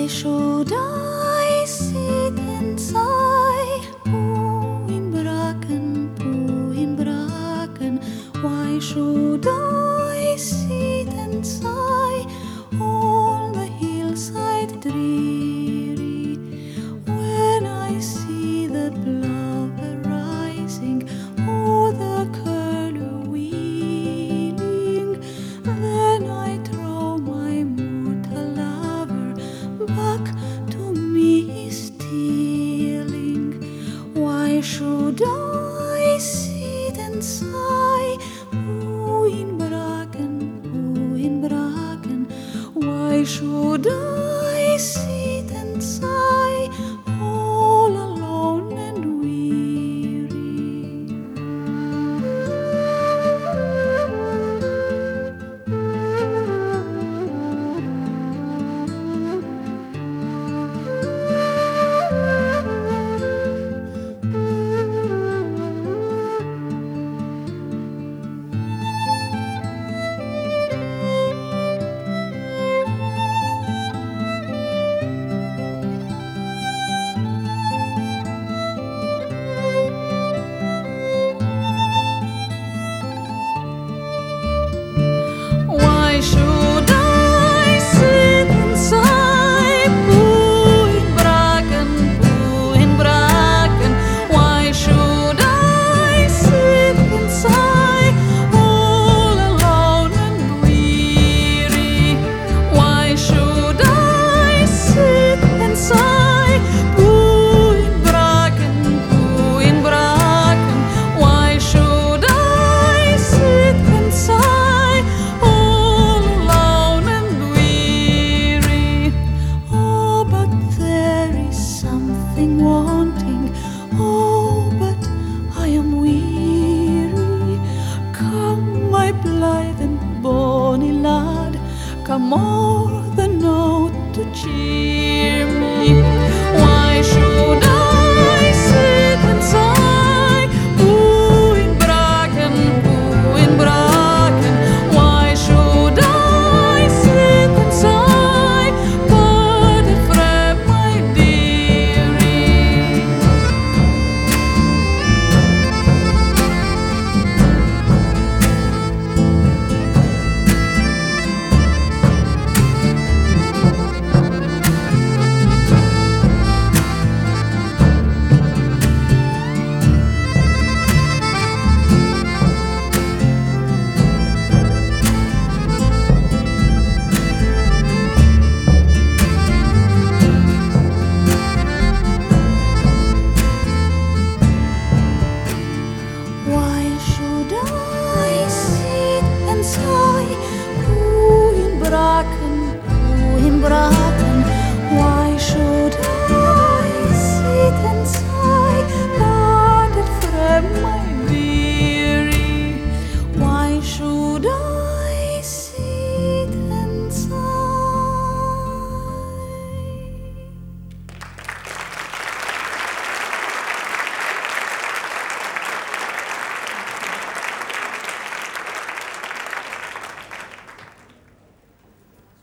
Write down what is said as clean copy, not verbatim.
should I sit and sigh? Poo in bracken. Why should I sit and sigh? All the hillside dreary. When I see the plover rising, or the curlew wheeling, then I throw my mortal lover back to me stealing. Why should I sit and sigh? Poo in bracken. Why should I sit and sigh, all alone and weary? Why should I sit and sigh? Poo in bracken. Why should I sit and sigh, all alone and weary? Why should I sit and sigh? Poo in bracken. Why should I sit and sigh, all alone and weary? Oh, but there is something wanting. Oh, but I am weary. Come, my blithe and bonny lad, come o'er the note to cheer me. Why should I sit and sigh? Poo in bracken. Why should I sit and sigh, but afraid, my dearie? Why should I sit and sigh? Poo in bracken.